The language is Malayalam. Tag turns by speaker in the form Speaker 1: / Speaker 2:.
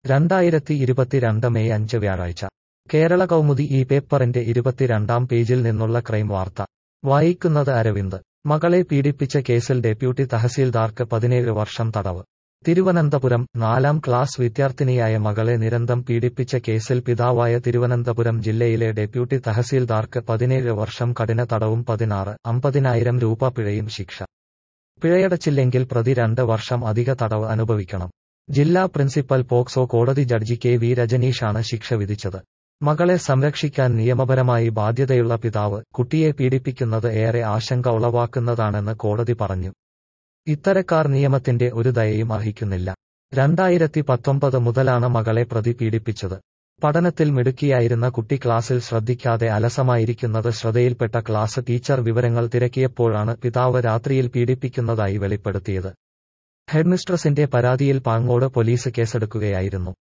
Speaker 1: 2022 മെയ് 5 വ്യാഴാഴ്ച കേരള കൗമുദി ഈ പേപ്പറിന്റെ 22-ാം പേജിൽ നിന്നുള്ള ക്രൈം വാർത്ത വായിക്കുന്നത് അരവിന്ദ്. മകളെ പീഡിപ്പിച്ച കേസിൽ ഡെപ്യൂട്ടി തഹസീൽദാർക്ക് 17 വർഷം തടവ്. തിരുവനന്തപുരം 4ാം ക്ലാസ് വിദ്യാർത്ഥിനിയായ മകളെ നിരന്തരം പീഡിപ്പിച്ച കേസിൽ പിതാവായ തിരുവനന്തപുരം ജില്ലയിലെ ഡെപ്യൂട്ടി തഹസീൽദാർക്ക് 17 വർഷം കഠിന തടവും 50,000 രൂപ പിഴയും ശിക്ഷ. പിഴയടച്ചില്ലെങ്കിൽ പ്രതി 2 വർഷം അധിക തടവ് അനുഭവിക്കണം. ജില്ലാ പ്രിൻസിപ്പൽ പോക്സോ കോടതി ജഡ്ജി കെ.വി. രജനീഷാണ് ശിക്ഷ വിധിച്ചത്. മകളെ സംരക്ഷിക്കാൻ നിയമപരമായി ബാധ്യതയുള്ള പിതാവ് കുട്ടിയെ പീഡിപ്പിക്കുന്നത് ഏറെ ആശങ്ക ഉളവാക്കുന്നതാണെന്ന് കോടതി പറഞ്ഞു. ഇത്തരക്കാർ നിയമത്തിന്റെ ഒരു ദയയും അർഹിക്കുന്നില്ല. 2019 മുതലാണ് മകളെ പ്രതി പീഡിപ്പിച്ചത്. പഠനത്തിൽ മിടുക്കിയായിരുന്ന കുട്ടി ക്ലാസ്സിൽ ശ്രദ്ധിക്കാതെ അലസമായിരിക്കുന്നത് ശ്രദ്ധയിൽപ്പെട്ട ക്ലാസ് ടീച്ചർ വിവരങ്ങൾ തിരക്കിയപ്പോഴാണ് പിതാവ് രാത്രിയിൽ പീഡിപ്പിക്കുന്നതായി വെളിപ്പെടുത്തിയത്. ഹെഡ്മിസ്ട്രസിന്റെ പരാതിയിൽ പാങ്ങോട് പോലീസ് കേസെടുക്കുകയായിരുന്നു.